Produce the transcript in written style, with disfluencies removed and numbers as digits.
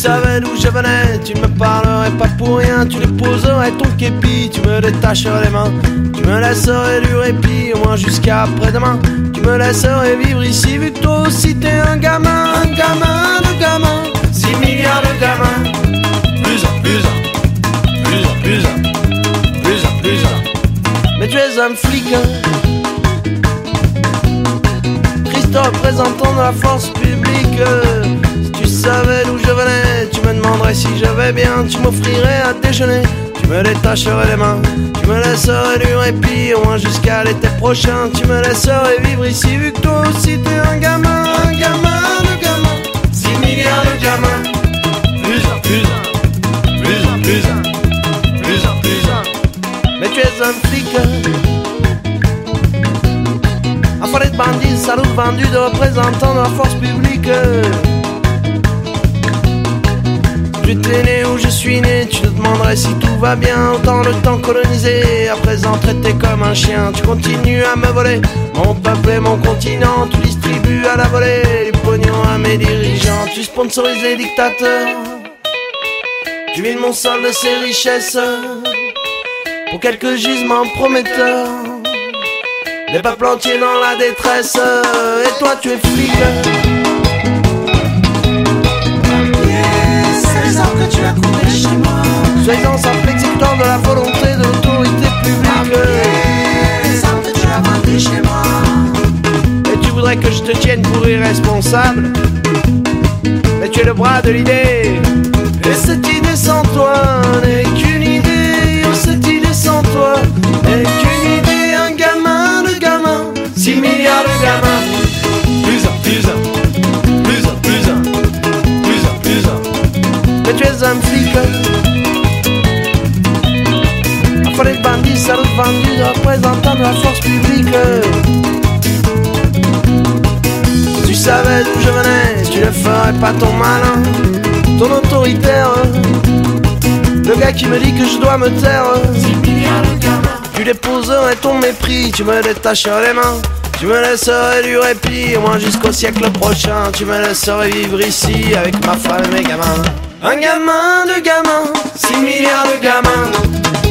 savais d'où je venais, tu ne me parlerais pas pour rien. Tu déposerais ton képi, tu me détacherais les mains. Tu me laisserais du répit, au moins jusqu'à après-demain. Tu me laisserais vivre ici, vu que toi aussi t'es un gamin. Un gamin de gamin, 6 milliards de gamins. Plus un, plus un, plus un, plus un, plus un, plus un. Mais tu es un flic, Christ représentant de la force publique. Si tu savais d'où je venais, tu me demanderais si je vais bien. Tu m'offrirais à déjeuner, tu me détacherais les mains. Tu me laisserais du répit, au moins jusqu'à l'été prochain. Tu me laisserais vivre ici, vu que toi aussi t'es un gamin. Un gamin de gamin, 6 milliards de gamins. Plus un, plus un, plus un, plus un, plus un, plus un. Mais tu es un flic, affolé de bandits, salaud vendu de représentants de la force publique. J'étais né où je suis né, tu te demanderais si tout va bien. Autant le temps colonisé, à présent traité comme un chien. Tu continues à me voler mon peuple et mon continent. Tu distribues à la volée du pognon à mes dirigeants. Tu sponsorises les dictateurs, tu vides mon sol de ses richesses pour quelques gisements prometteurs. Les peuples entiers dans la détresse. Et toi tu es flic, que tu as coupé chez moi. Sois-en simple exécutant de la volonté de l'autorité publique. Les armes que tu as vendues chez moi. Et tu voudrais que je te tienne pour irresponsable, mais tu es le bras de l'idée. Et cette idée sans toi n'est qu'une idée. Oh, cette idée sans toi n'est qu'une idée. Un gamin de gamin, 6 milliards de gamins. Plus un, plus un, plus un, plus un, plus un, plus un. Mais tu es un flic, affolé de bandits, salaud vendu de représentants de la force publique. Tu savais d'où je venais, tu ne ferais pas ton malin, ton autoritaire, le gars qui me dit que je dois me taire. 6 milliards de gamins. Tu déposerais ton mépris, tu me détacherais les mains. Tu me laisserais du répit, au moins jusqu'au siècle prochain. Tu me laisserais vivre ici avec ma femme et mes gamins. Un gamin de gamins, 6 milliards de gamins.